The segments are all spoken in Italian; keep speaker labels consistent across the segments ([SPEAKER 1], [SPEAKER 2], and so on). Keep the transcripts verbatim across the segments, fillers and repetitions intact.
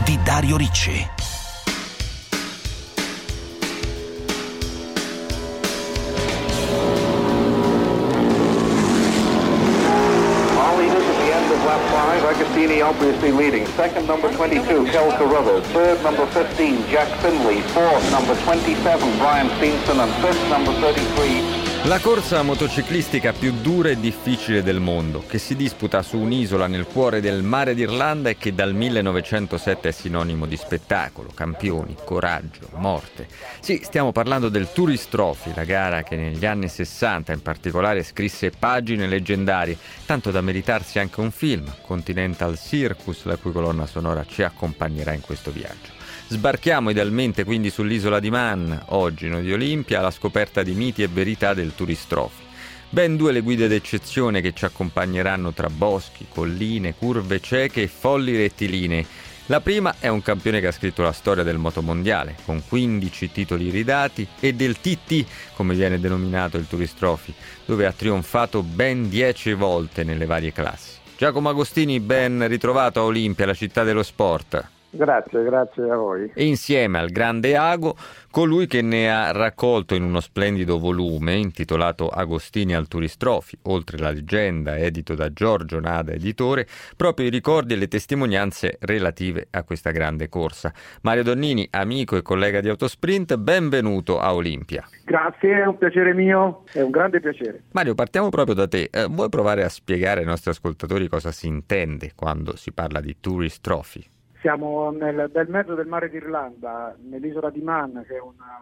[SPEAKER 1] di Dario Ricci.
[SPEAKER 2] Lap five, Agostini obviously leading. Second, number twenty-two, Kel Carruthers. Third, number fifteen, Jack Finley. Fourth, number twenty-seven, Brian Steenson. And fifth, number thirty-three.
[SPEAKER 3] La corsa motociclistica più dura e difficile del mondo, che si disputa su un'isola nel cuore del mare d'Irlanda e che dal millenovecentosette è sinonimo di spettacolo, campioni, coraggio, morte. Sì, stiamo parlando del Tourist Trophy, la gara che negli anni sessanta in particolare scrisse pagine leggendarie, tanto da meritarsi anche un film, Continental Circus, la cui colonna sonora ci accompagnerà in questo viaggio. Sbarchiamo idealmente quindi sull'isola di Man, oggi noi di Olimpia, alla scoperta di miti e verità del Tourist Trophy. Ben due le guide d'eccezione che ci accompagneranno tra boschi, colline, curve cieche e folli rettilinei. La prima è un campione che ha scritto la storia del motomondiale, con quindici titoli ridati, e del T T, come viene denominato il Tourist Trophy, dove ha trionfato ben dieci volte nelle varie classi. Giacomo Agostini, ben ritrovato a Olimpia, la città dello sport.
[SPEAKER 4] Grazie, grazie a voi.
[SPEAKER 3] E insieme al grande Ago, colui che ne ha raccolto in uno splendido volume intitolato Agostini al Tourist Trophy, oltre la leggenda, edito da Giorgio Nada editore, proprio i ricordi e le testimonianze relative a questa grande corsa. Mario Donnini, amico e collega di Autosprint, benvenuto a Olimpia.
[SPEAKER 4] Grazie, è un piacere mio, è un grande piacere.
[SPEAKER 3] Mario, partiamo proprio da te. Eh, vuoi provare a spiegare ai nostri ascoltatori cosa si intende quando si parla di Tourist Trophy?
[SPEAKER 4] Siamo nel bel mezzo del mare d'Irlanda, nell'isola di Man, che è una,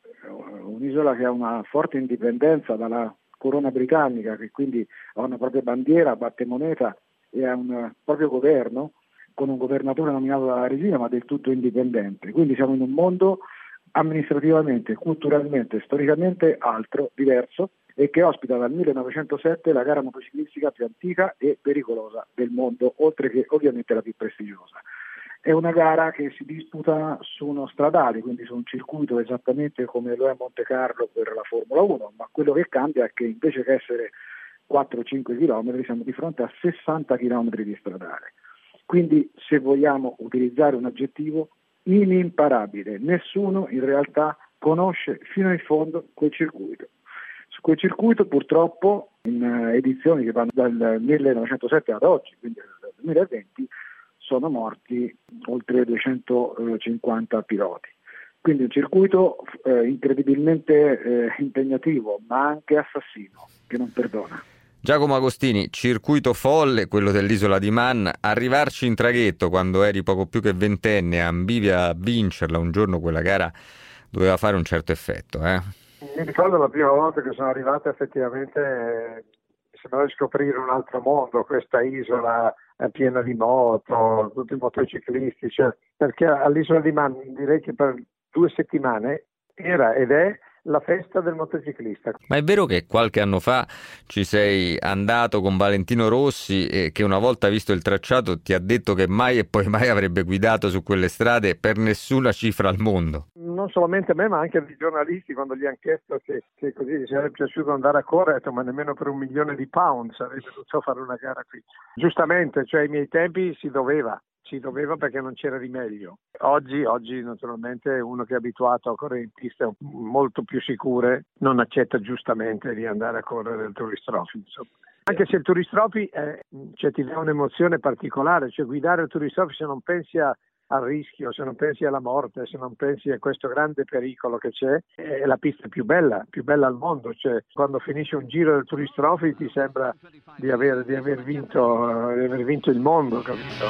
[SPEAKER 4] un'isola che ha una forte indipendenza dalla corona britannica, che quindi ha una propria bandiera, batte moneta e ha un proprio governo, con un governatore nominato dalla regina, ma del tutto indipendente. Quindi siamo in un mondo amministrativamente, culturalmente, storicamente altro, diverso, e che ospita dal millenovecentosette la gara motociclistica più antica e pericolosa del mondo, oltre che ovviamente la più prestigiosa. È una gara che si disputa su uno stradale, quindi su un circuito esattamente come lo è Monte Carlo per la Formula uno, ma quello che cambia è che invece che essere quattro cinque chilometri siamo di fronte a sessanta chilometri di stradale. Quindi, se vogliamo utilizzare un aggettivo, inimparabile. Nessuno in realtà conosce fino in fondo quel circuito. Su quel circuito purtroppo in edizioni che vanno dal millenovecentosette ad oggi, quindi dal duemilaventi, sono morti oltre duecentocinquanta piloti. Quindi un circuito eh, incredibilmente eh, impegnativo, ma anche assassino, che non perdona.
[SPEAKER 3] Giacomo Agostini, circuito folle, quello dell'isola di Man. Arrivarci in traghetto quando eri poco più che ventenne, ambivi a vincerla un giorno, quella gara doveva fare un certo effetto, eh?
[SPEAKER 4] Mi ricordo la prima volta che sono arrivato, effettivamente eh, mi sembrava di scoprire un altro mondo, questa isola piena di moto, tutti i motociclisti, cioè, perché all'isola di Man direi che per due settimane era ed è la festa del motociclista.
[SPEAKER 3] Ma è vero che qualche anno fa ci sei andato con Valentino Rossi e che una volta visto il tracciato ti ha detto che mai e poi mai avrebbe guidato su quelle strade per nessuna cifra al mondo?
[SPEAKER 4] Non solamente a me, ma anche ai giornalisti, quando gli hanno chiesto che, che così gli sarebbe piaciuto andare a correre, ha detto ma nemmeno per un milione di pound sarebbe dovuto fare una gara qui. Giustamente, cioè ai miei tempi si doveva. Si doveva perché non c'era rimedio. Oggi, oggi naturalmente uno che è abituato a correre in piste molto più sicure non accetta giustamente di andare a correre il Tourist Trophy. Insomma. Anche se il Tourist Trophy è, cioè, ti dà un'emozione particolare, cioè guidare il Tourist Trophy se non pensi a al rischio, se non pensi alla morte, se non pensi a questo grande pericolo che c'è, è la pista più bella, più bella al mondo. Cioè, quando finisce un giro del Tourist Trophy ti sembra di aver, di aver vinto, di aver vinto il mondo, capito?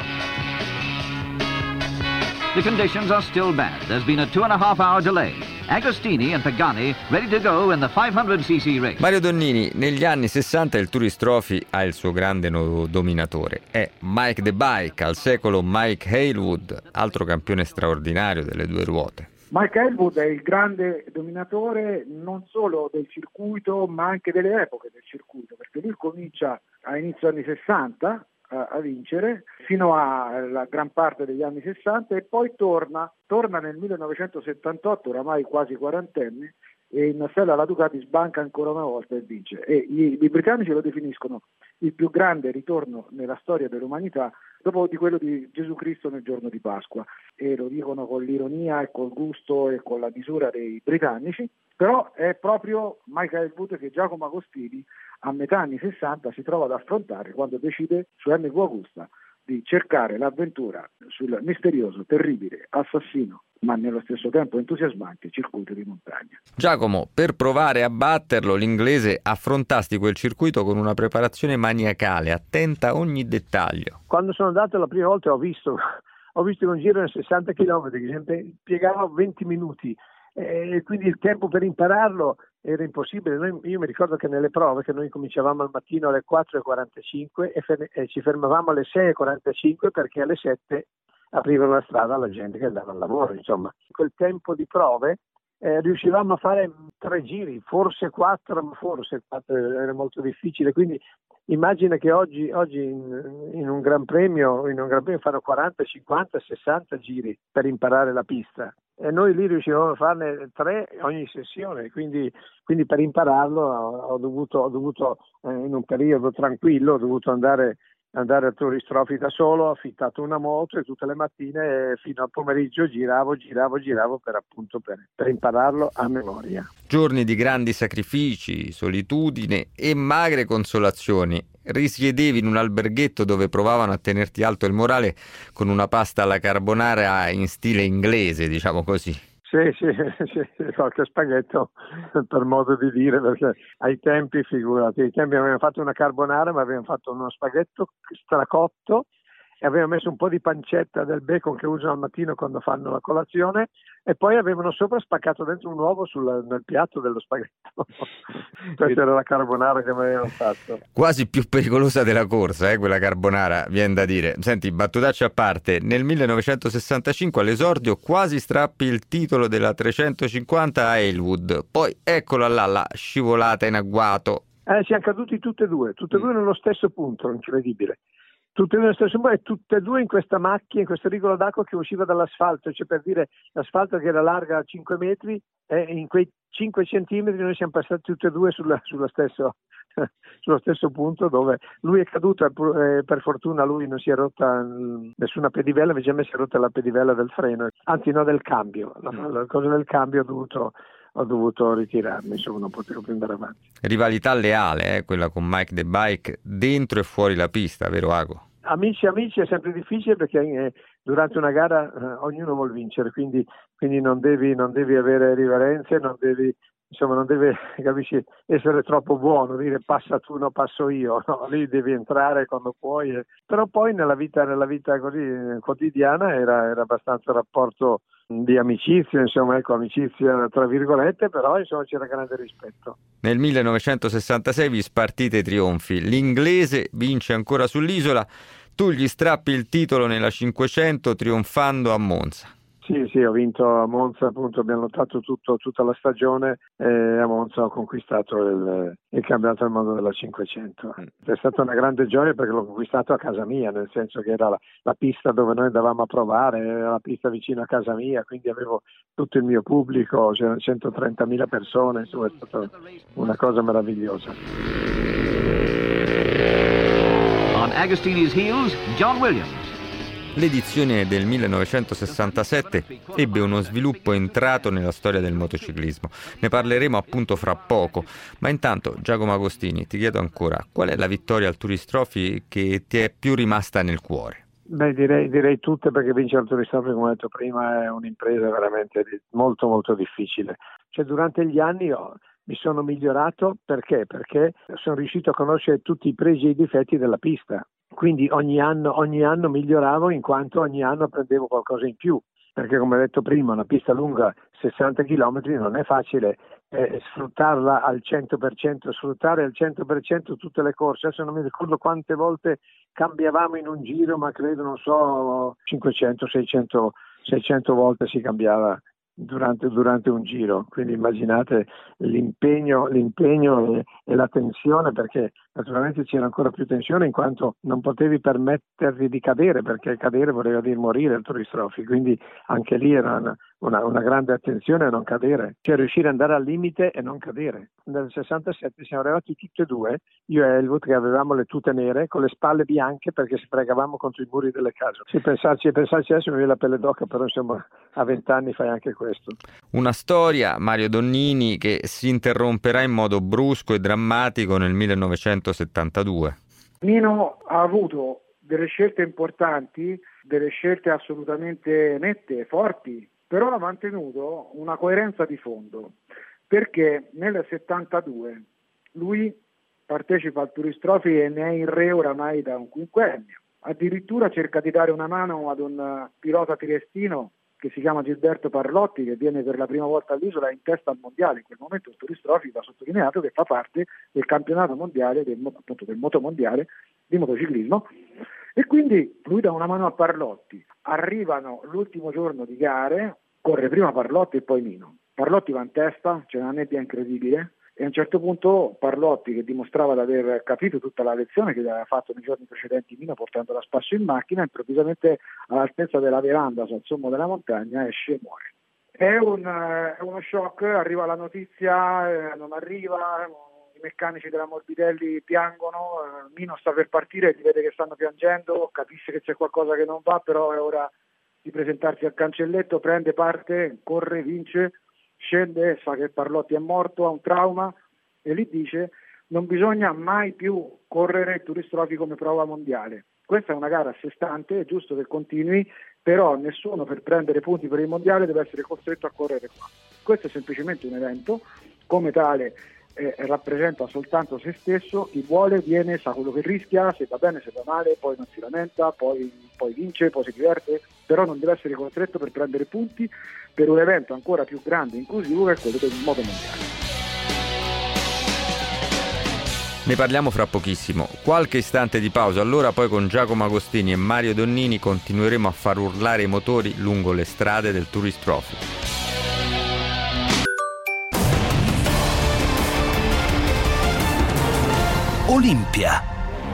[SPEAKER 5] The conditions are still bad. There's been a two and a half hour delay. Agostini and Pagani ready to go in the five hundred c c race.
[SPEAKER 3] Mario Donnini, negli anni sessanta il Tourist Trophy ha il suo grande no- dominatore. È Mike the Bike, al secolo Mike Hailwood, altro campione straordinario delle due ruote.
[SPEAKER 4] Mike Hailwood è il grande dominatore non solo del circuito, ma anche delle epoche del circuito, perché lui comincia a inizio anni sessanta a vincere fino alla gran parte degli anni sessanta e poi torna, torna nel millenovecentosettantotto, oramai quasi quarantenne, e in sella alla Ducati sbanca ancora una volta e vince. E i, i britannici lo definiscono il più grande ritorno nella storia dell'umanità dopo di quello di Gesù Cristo nel giorno di Pasqua, e lo dicono con l'ironia e col gusto e con la misura dei britannici, però è proprio Michael Wood che Giacomo Agostini a metà anni sessanta si trova ad affrontare quando decide su M V Augusta di cercare l'avventura sul misterioso, terribile, assassino, ma nello stesso tempo entusiasmante circuito di montagna.
[SPEAKER 3] Giacomo, per provare a batterlo, l'inglese affrontasti quel circuito con una preparazione maniacale, attenta a ogni dettaglio.
[SPEAKER 1] Quando sono andato la prima volta ho visto, ho visto un giro di sessanta chilometri che impiegava venti minuti, e quindi il tempo per impararlo era impossibile. Noi, io mi ricordo che nelle prove che noi cominciavamo al mattino alle quattro e quarantacinque e, fer- e ci fermavamo alle sei e quarantacinque perché alle sette aprivano la strada alla gente che andava al lavoro. Insomma, quel tempo di prove eh, riuscivamo a fare tre giri, forse quattro, ma forse quattro era molto difficile. Quindi immagina che oggi, oggi in, in un Gran Premio, in un Gran Premio fanno quaranta, cinquanta, sessanta giri per imparare la pista. E noi lì riuscivamo a farne tre ogni sessione, quindi, quindi per impararlo ho, ho dovuto, ho dovuto eh, in un periodo tranquillo, ho dovuto andare, andare a Turistrofi da solo, ho affittato una moto e tutte le mattine fino al pomeriggio giravo, giravo, giravo per appunto per, per impararlo a memoria.
[SPEAKER 3] Giorni di grandi sacrifici, solitudine e magre consolazioni. Risiedevi in un alberghetto dove provavano a tenerti alto il morale con una pasta alla carbonara in stile inglese, diciamo così.
[SPEAKER 1] Sì, sì, sì, qualche spaghetto per modo di dire, perché ai tempi, figurati, ai tempi avevamo fatto una carbonara, ma avevamo fatto uno spaghetto stracotto e avevano messo un po' di pancetta del bacon che usano al mattino quando fanno la colazione, e poi avevano sopra spaccato dentro un uovo sul, nel piatto dello spaghetto. Questa era la carbonara che mi avevano fatto.
[SPEAKER 3] Quasi più pericolosa della corsa, eh, quella carbonara, viene da dire. Senti, battutaccia a parte, nel millenovecentosessantacinque all'esordio quasi strappi il titolo della trecentocinquanta a Halewood, poi eccola là, la scivolata in agguato.
[SPEAKER 1] Eh, siamo caduti tutte e due, tutte e due nello stesso punto, incredibile. Tutte e due nello stesso punto e tutte e due in questa macchia, in questo rigolo d'acqua che usciva dall'asfalto, cioè per dire l'asfalto che era larga cinque metri, e in quei cinque centimetri noi siamo passati tutte e due sulla, sullo, stesso, sullo stesso punto, dove lui è caduto e per fortuna lui non si è rotta nessuna pedivella, invece a me si è rotta la pedivella del freno, anzi no, del cambio, la, la cosa del cambio ho dovuto... ho dovuto ritirarmi, insomma non potevo più andare avanti.
[SPEAKER 3] Rivalità leale, eh, quella con Mike the Bike, dentro e fuori la pista, vero Ago?
[SPEAKER 1] Amici amici è sempre difficile perché eh, durante una gara eh, ognuno vuol vincere, quindi, quindi non devi non devi avere riverenze, non devi insomma non deve, capisci, essere troppo buono, dire passa tu, no passo io, no, lì devi entrare quando puoi, eh. Però poi nella vita nella vita così quotidiana era, era abbastanza rapporto di amicizia, insomma, ecco, amicizia tra virgolette, però insomma c'era grande rispetto.
[SPEAKER 3] Nel millenovecentosessantasei vi spartite i trionfi, l'inglese vince ancora sull'isola, tu gli strappi il titolo nella cinquecento trionfando a Monza.
[SPEAKER 1] Sì, sì, ho vinto a Monza, appunto abbiamo lottato tutto, tutta la stagione e a Monza ho conquistato il, il campionato del mondo della cinquecento. È stata una grande gioia perché l'ho conquistato a casa mia, nel senso che era la, la pista dove noi andavamo a provare, era la pista vicino a casa mia, quindi avevo tutto il mio pubblico, c'erano centotrentamila persone, insomma è stata una cosa meravigliosa.
[SPEAKER 5] On Agostini's heels, John Williams.
[SPEAKER 3] L'edizione del millenovecentosessantasette ebbe uno sviluppo entrato nella storia del motociclismo. Ne parleremo appunto fra poco, ma intanto Giacomo Agostini, ti chiedo ancora, qual è la vittoria al Tourist Trophy che ti è più rimasta nel cuore?
[SPEAKER 1] Beh, direi, direi tutte, perché vincere il Tourist Trophy, come ho detto prima, è un'impresa veramente molto molto difficile. Cioè durante gli anni ho, mi sono migliorato, perché? Perché sono riuscito a conoscere tutti i pregi e i difetti della pista. Quindi ogni anno, ogni anno miglioravo, in quanto ogni anno apprendevo qualcosa in più, perché come ho detto prima una pista lunga sessanta chilometri non è facile eh, sfruttarla al cento per cento, sfruttare al cento per cento tutte le corse. Adesso non mi ricordo quante volte cambiavamo in un giro, ma credo, non so, cinquecento seicento volte si cambiava Durante, durante un giro, quindi immaginate l'impegno, l'impegno e, e la tensione, perché naturalmente c'era ancora più tensione in quanto non potevi permetterti di cadere, perché cadere voleva dire morire al Tourist Trophy, quindi anche lì era una, una, una grande attenzione a non cadere, cioè riuscire ad andare al limite e non cadere. Nel sessantasette siamo arrivati tutti e due, io e Helmut, che avevamo le tute nere con le spalle bianche perché ci fregavamo contro i muri delle case. Se pensarci e pensarci adesso mi viene la pelle d'oca, però insomma a vent'anni fai anche questo.
[SPEAKER 3] Una storia, Mario Donnini, che si interromperà in modo brusco e drammatico nel millenovecentosettantadue.
[SPEAKER 4] Nino ha avuto delle scelte importanti, delle scelte assolutamente nette, forti, però ha mantenuto una coerenza di fondo, perché nel settantadue lui partecipa al Tourist Trophy e ne è in re oramai da un quinquennio. Addirittura cerca di dare una mano ad un pilota triestino che si chiama Gilberto Parlotti, che viene per la prima volta all'isola in testa al mondiale. In quel momento il Tourist Trophy, va sottolineato, che fa parte del campionato mondiale, del, appunto del motomondiale di motociclismo, e quindi lui dà una mano a Parlotti. Arrivano l'ultimo giorno di gare, corre prima Parlotti e poi Nino. Parlotti va in testa, c'è una nebbia incredibile, e a un certo punto Parlotti, che dimostrava di aver capito tutta la lezione che aveva fatto nei giorni precedenti Nino portandola a spasso in macchina, improvvisamente all'altezza della veranda sul sommo della montagna esce e muore. È, un, è uno shock, arriva la notizia, eh, non arriva, i meccanici della Morbidelli piangono, eh, Nino sta per partire, si vede che stanno piangendo, capisce che c'è qualcosa che non va, però è ora di presentarsi al cancelletto, prende parte, corre, vince, scende, sa che Parlotti è morto, ha un trauma, e lì dice: non bisogna mai più correre il Tourist Trophy come prova mondiale. Questa è una gara a sé stante, è giusto che continui, però nessuno per prendere punti per il mondiale deve essere costretto a correre qua. Questo è semplicemente un evento, come tale eh, rappresenta soltanto se stesso, chi vuole viene, sa quello che rischia, se va bene, se va male, poi non si lamenta, poi, poi vince, poi si diverte, però non deve essere costretto per prendere punti per un evento ancora più grande e inclusivo che è quello del moto mondiale.
[SPEAKER 3] Ne parliamo fra pochissimo. Qualche istante di pausa, allora poi con Giacomo Agostini e Mario Donnini continueremo a far urlare i motori lungo le strade del Tourist Trophy.
[SPEAKER 6] Olimpia.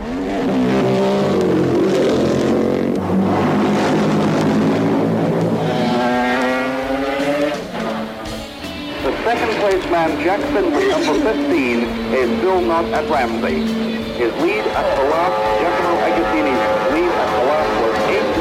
[SPEAKER 2] Second place man Jack Finley, number fifteen, is still not at Ramsey. His lead at the last, Giacomo Agostini's lead at the last was eight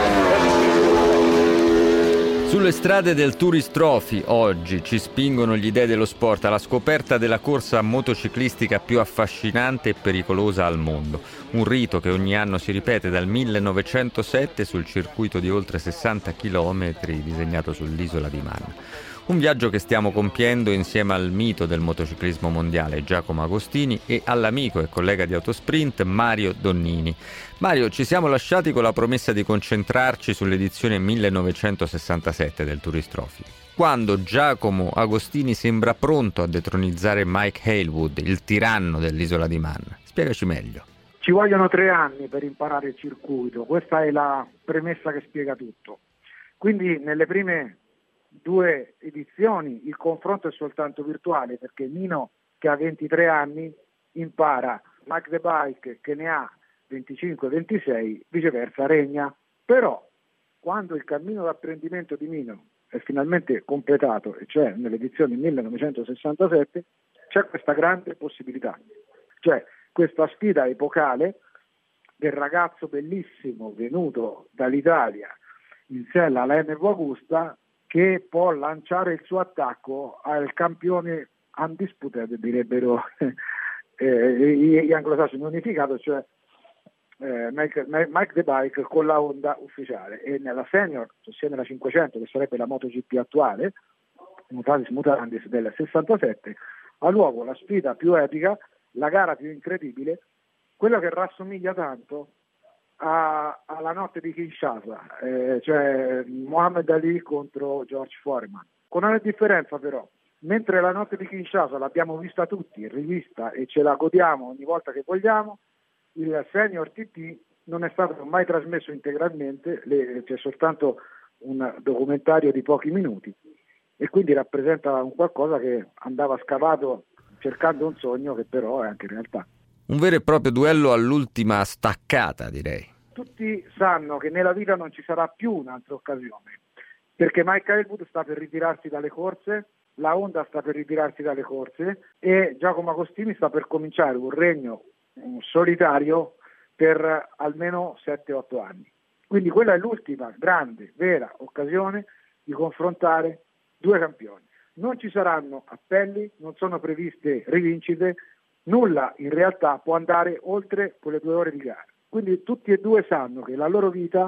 [SPEAKER 2] minutes.
[SPEAKER 3] Sulle strade del Tourist Trophy oggi ci spingono gli dei dello sport alla scoperta della corsa motociclistica più affascinante e pericolosa al mondo. Un rito che ogni anno si ripete dal millenovecentosette sul circuito di oltre sessanta chilometri disegnato sull'isola di Man. Un viaggio che stiamo compiendo insieme al mito del motociclismo mondiale Giacomo Agostini e all'amico e collega di Autosprint Mario Donnini. Mario, ci siamo lasciati con la promessa di concentrarci sull'edizione millenovecentosessantasette del Tourist Trophy, quando Giacomo Agostini sembra pronto a detronizzare Mike Hailwood, il tiranno dell'isola di Man. Spiegaci meglio.
[SPEAKER 4] Ci vogliono tre anni per imparare il circuito, questa è la premessa che spiega tutto. Quindi nelle prime due edizioni il confronto è soltanto virtuale, perché Nino, che ha ventitré anni, impara, Mike the Bike, che ne ha venticinque ventisei, viceversa regna. Però quando il cammino d'apprendimento di Nino è finalmente completato, e cioè nell'edizione millenovecentosessantasette, c'è questa grande possibilità, cioè questa sfida epocale del ragazzo bellissimo venuto dall'Italia in sella alla M V Agusta, che può lanciare il suo attacco al campione undisputed, direbbero eh, gli anglosassoni, unificato, cioè eh, Mike, Mike the Bike con la Honda ufficiale. E nella senior, ossia nella cinquecento, che sarebbe la MotoGP attuale, mutatis mutandis del sessantasette, ha luogo la sfida più epica, la gara più incredibile, quella che rassomiglia tanto a, alla notte di Kinshasa, eh, cioè Muhammad Ali contro George Foreman, con una differenza però: mentre la notte di Kinshasa l'abbiamo vista tutti, rivista, e ce la godiamo ogni volta che vogliamo, il Senior T T non è stato mai trasmesso integralmente, le, c'è soltanto un documentario di pochi minuti, e quindi rappresenta un qualcosa che andava scavato cercando un sogno che però è anche realtà.
[SPEAKER 3] Un vero e proprio duello all'ultima staccata, direi.
[SPEAKER 4] Tutti sanno che nella vita non ci sarà più un'altra occasione, perché Mike Hailwood sta per ritirarsi dalle corse, la Honda sta per ritirarsi dalle corse e Giacomo Agostini sta per cominciare un regno un solitario per almeno sette otto anni. Quindi quella è l'ultima grande, vera occasione di confrontare due campioni. Non ci saranno appelli, non sono previste rivincite, nulla in realtà può andare oltre quelle due ore di gara. Quindi tutti e due sanno che la loro vita,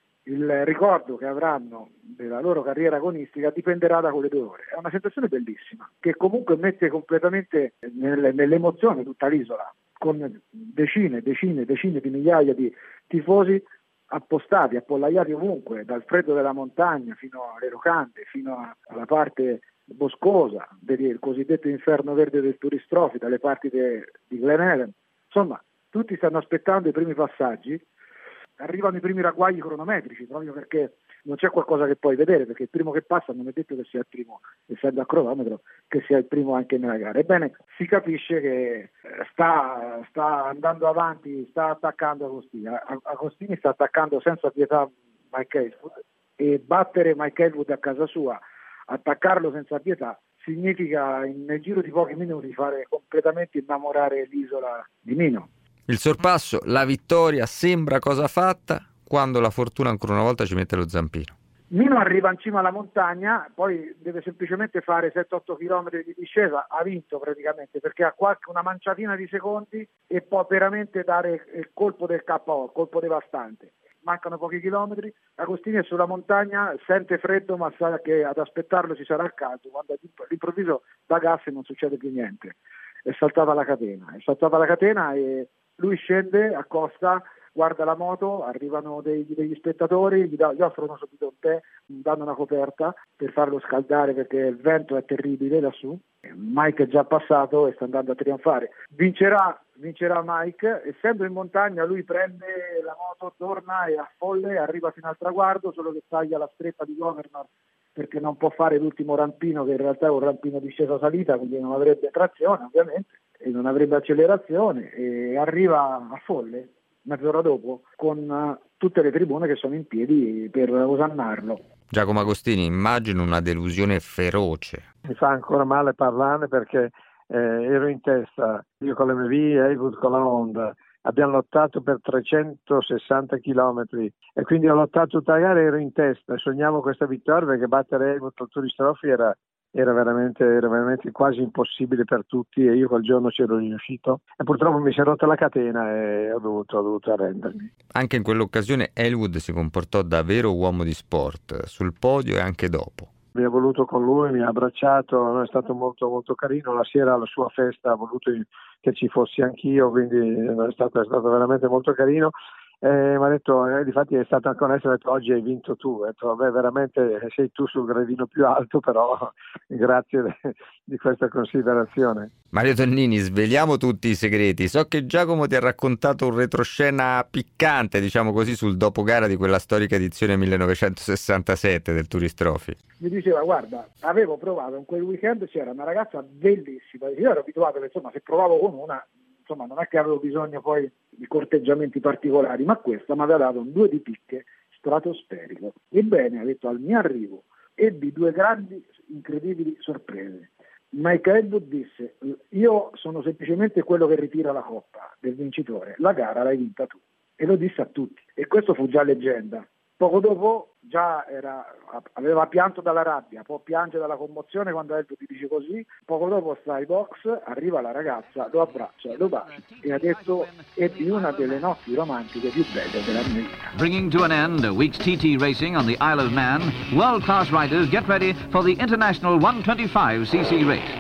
[SPEAKER 4] il ricordo che avranno della loro carriera agonistica dipenderà da quelle due ore. È una sensazione bellissima, che comunque mette completamente nel, nell'emozione tutta l'isola, con decine, decine, decine di migliaia di tifosi appostati, appollaiati ovunque, dal freddo della montagna fino alle locande, fino a, alla parte boscosa del cosiddetto inferno verde del Tourist Trophy, dalle parti de, di Glen Helen. Insomma, tutti stanno aspettando i primi passaggi, arrivano i primi ragguagli cronometrici, proprio perché non c'è qualcosa che puoi vedere, perché il primo che passa non è detto che sia il primo, essendo a cronometro, che sia il primo anche nella gara. Ebbene, si capisce che sta, sta andando avanti, sta attaccando Agostini. Agostini sta attaccando senza pietà Mike Hailwood, e battere Mike Hailwood a casa sua, attaccarlo senza pietà, significa in, nel giro di pochi minuti fare completamente innamorare l'isola di Mino.
[SPEAKER 3] Il sorpasso, la vittoria, sembra cosa fatta, quando la fortuna ancora una volta ci mette lo zampino.
[SPEAKER 4] Mino arriva in cima alla montagna, poi deve semplicemente fare sette otto chilometri di discesa, ha vinto praticamente, perché ha qualche una manciatina di secondi e può veramente dare il colpo del K O, il colpo devastante. Mancano pochi chilometri, Agostini è sulla montagna, sente freddo ma sa che ad aspettarlo ci sarà caldo, quando all'improvviso da gas e non succede più niente. È saltata la catena, è saltata la catena e lui scende, accosta, guarda la moto, arrivano dei, degli spettatori, gli, da, gli offrono subito un tè, danno una coperta per farlo scaldare perché il vento è terribile lassù. Mike è già passato e sta andando a trionfare. Vincerà, vincerà Mike, essendo in montagna lui prende la moto, torna e a folle arriva fino al traguardo, solo che taglia la stretta di Governor perché non può fare l'ultimo rampino, che in realtà è un rampino discesa-salita, quindi non avrebbe trazione ovviamente e non avrebbe accelerazione, e arriva a folle mezz'ora dopo con uh, tutte le tribune che sono in piedi per osannarlo.
[SPEAKER 3] Giacomo Agostini, immagino una delusione feroce.
[SPEAKER 1] Mi fa ancora male parlarne perché eh, ero in testa, io con l'M V e Hailwood con la Honda. Abbiamo lottato per trecentosessanta chilometri e quindi ho lottato tutta la gara, ero in testa, sognavo questa vittoria perché battere Hailwood al Tourist Trophy era, era, veramente, era veramente quasi impossibile per tutti e io quel giorno c'ero riuscito e purtroppo mi si è rotta la catena e ho dovuto, ho dovuto arrendermi.
[SPEAKER 3] Anche in quell'occasione Hailwood si comportò da vero uomo di sport, sul podio e anche dopo.
[SPEAKER 1] Mi ha voluto con lui, mi ha abbracciato, è stato molto molto carino, la sera alla sua festa ha voluto che ci fossi anch'io, quindi è stato, è stato veramente molto carino. Eh, mi ha detto, eh, difatti è stato anche onesto, ha detto oggi hai vinto tu, ho detto vabbè veramente sei tu sul gradino più alto, però grazie de, di questa considerazione.
[SPEAKER 3] Mario Tonnini, sveliamo tutti i segreti, so che Giacomo ti ha raccontato un retroscena piccante, diciamo così, sul dopogara di quella storica edizione millenovecentosessantasette del Tourist Trophy.
[SPEAKER 4] Mi diceva guarda, avevo provato in quel weekend, c'era una ragazza bellissima, io ero abituato che insomma se provavo con una, insomma non è che avevo bisogno poi di corteggiamenti particolari, ma questa mi aveva dato un due di picche stratosferico. Ebbene, ha detto, al mio arrivo ebbi due grandi, incredibili sorprese. Mike Hailwood disse, io sono semplicemente quello che ritira la coppa del vincitore, la gara l'hai vinta tu. E lo disse a tutti, e questo fu già leggenda. Poco dopo già era, aveva pianto dalla rabbia, può piangere dalla commozione quando Hailwood ti dice così. Poco dopo sta ai box, arriva la ragazza, lo abbraccia, lo bacia e ha detto ebbi una delle notti romantiche più belle della mia vita.
[SPEAKER 5] Bringing to an end a week's T T racing on the Isle of Man, world-class riders get ready for the International one twenty-five c c race.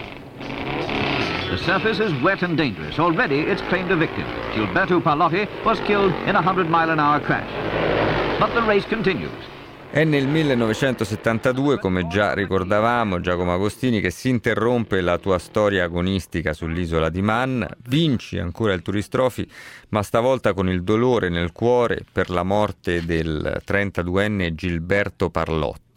[SPEAKER 5] The surface is wet and dangerous. Already it's claimed a victim. Gilberto Parlotti was killed in a hundred mile an hour crash. But the race continues.
[SPEAKER 3] È nel millenovecentosettantadue, come già ricordavamo, Giacomo Agostini, che si interrompe la tua storia agonistica sull'isola di Man, vinci ancora il Tourist Trophy, ma stavolta con il dolore nel cuore per la morte del trentaduenne Gilberto Parlotti.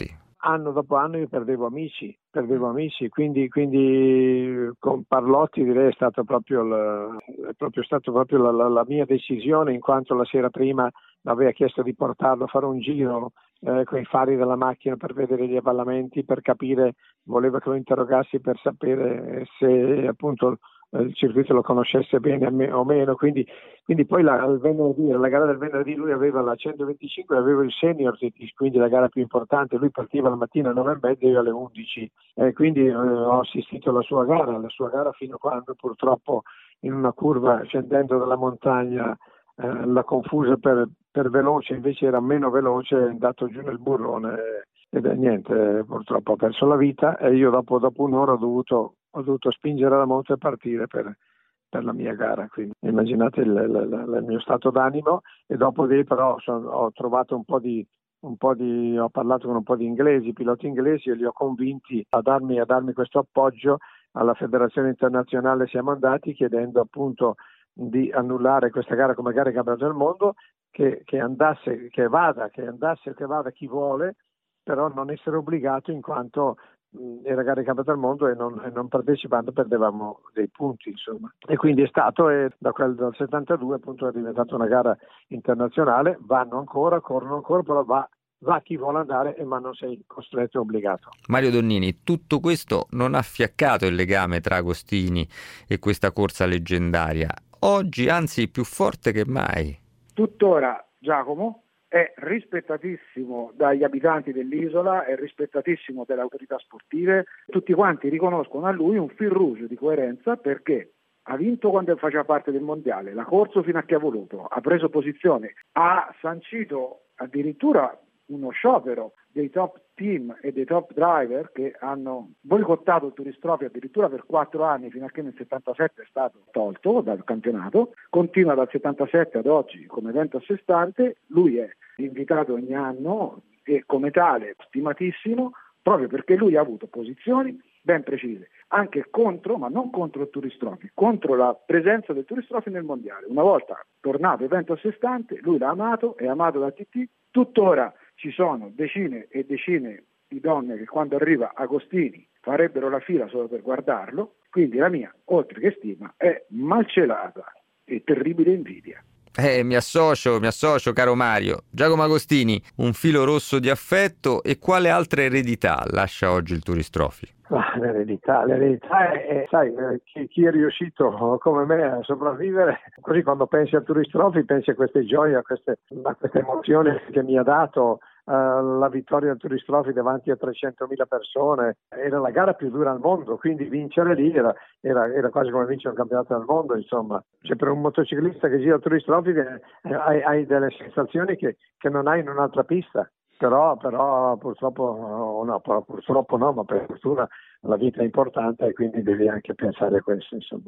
[SPEAKER 1] anno dopo anno io perdevo amici, perdevo amici, quindi, quindi con Parlotti direi è stato proprio, il, è proprio stato proprio la, la, la mia decisione, in quanto la sera prima mi aveva chiesto di portarlo a fare un giro eh, con i fari della macchina per vedere gli avvallamenti, per capire, voleva che lo interrogassi per sapere se appunto il circuito lo conoscesse bene o meno, quindi, quindi poi la, il venerdì, la gara del venerdì lui aveva la centoventicinque, aveva il senior, quindi la gara più importante, lui partiva la mattina alle nove e mezza e io alle undici, e quindi eh, ho assistito alla sua gara, alla sua gara fino a quando purtroppo in una curva scendendo dalla montagna eh, la confusa per, per veloce, invece era meno veloce, è andato giù nel burrone ed è niente, purtroppo ha perso la vita e io dopo, dopo un'ora ho dovuto ho dovuto spingere la moto e partire per, per la mia gara, quindi immaginate il, il, il mio stato d'animo. E dopo lì però sono, ho trovato un po' di un po' di ho parlato con un po' di inglesi, piloti inglesi, e li ho convinti a darmi, a darmi questo appoggio. Alla Federazione Internazionale siamo andati chiedendo appunto di annullare questa gara come gara di campionato del mondo, che, che andasse, che vada, che andasse, che vada chi vuole, però non essere obbligato, in quanto era gara di campionato del mondo e non, e non partecipando perdevamo dei punti, insomma. E quindi è stato, e da quel dal settantadue appunto è diventata una gara internazionale, vanno ancora, corrono ancora, però va, va chi vuole andare, ma non sei costretto e obbligato.
[SPEAKER 3] Mario Donnini, tutto questo non ha fiaccato il legame tra Agostini e questa corsa leggendaria, oggi anzi più forte che mai.
[SPEAKER 4] Tuttora Giacomo è rispettatissimo dagli abitanti dell'isola, è rispettatissimo dalle autorità sportive, tutti quanti riconoscono a lui un fil rouge di coerenza, perché ha vinto quando faceva parte del mondiale, l'ha corso fino a che ha voluto, ha preso posizione, ha sancito addirittura uno sciopero dei top team e dei top driver che hanno boicottato il Tourist Trophy addirittura per quattro anni, fino a che nel settantasette è stato tolto dal campionato, continua dal settantasette ad oggi come evento a sé stante. Lui è invitato ogni anno e come tale stimatissimo, proprio perché lui ha avuto posizioni ben precise, anche contro, ma non contro il Tourist Trophy, contro la presenza del Tourist Trophy nel mondiale. Una volta tornato evento a sé stante, lui l'ha amato, è amato da T T, tuttora ci sono decine e decine di donne che quando arriva Agostini farebbero la fila solo per guardarlo, quindi la mia, oltre che stima, è malcelata e terribile invidia.
[SPEAKER 3] Eh, mi associo, mi associo, caro Mario. Giacomo Agostini, un filo rosso di affetto, e quale altra eredità lascia oggi il Tourist Trophy?
[SPEAKER 1] Ah, l'eredità, l'eredità è, è sai, chi, chi è riuscito come me a sopravvivere, così quando pensi al Tourist Trophy pensi a queste gioie, a queste, a queste emozioni che mi ha dato uh, la vittoria del Tourist Trophy davanti a trecentomila persone. Era la gara più dura al mondo, quindi vincere lì era, era, era quasi come vincere un campionato del mondo, insomma. Cioè, per un motociclista che gira il Tourist Trophy eh, hai, hai delle sensazioni che, che non hai in un'altra pista. Però, però purtroppo no, purtroppo no, ma per fortuna la vita è importante e quindi devi anche pensare a questo, insomma.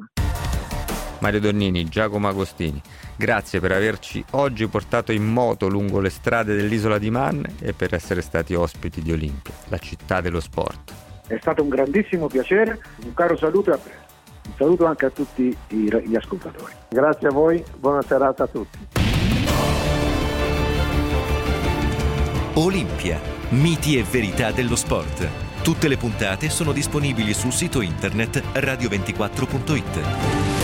[SPEAKER 3] Mario Donnini, Giacomo Agostini, grazie per averci oggi portato in moto lungo le strade dell'isola di Man e per essere stati ospiti di Olimpia, la città dello sport.
[SPEAKER 4] È stato un grandissimo piacere, un caro saluto e a presto. Un saluto anche a tutti gli ascoltatori.
[SPEAKER 1] Grazie a voi, buona serata a tutti.
[SPEAKER 6] Olimpia, miti e verità dello sport. Tutte le puntate sono disponibili sul sito internet radio ventiquattro punto it.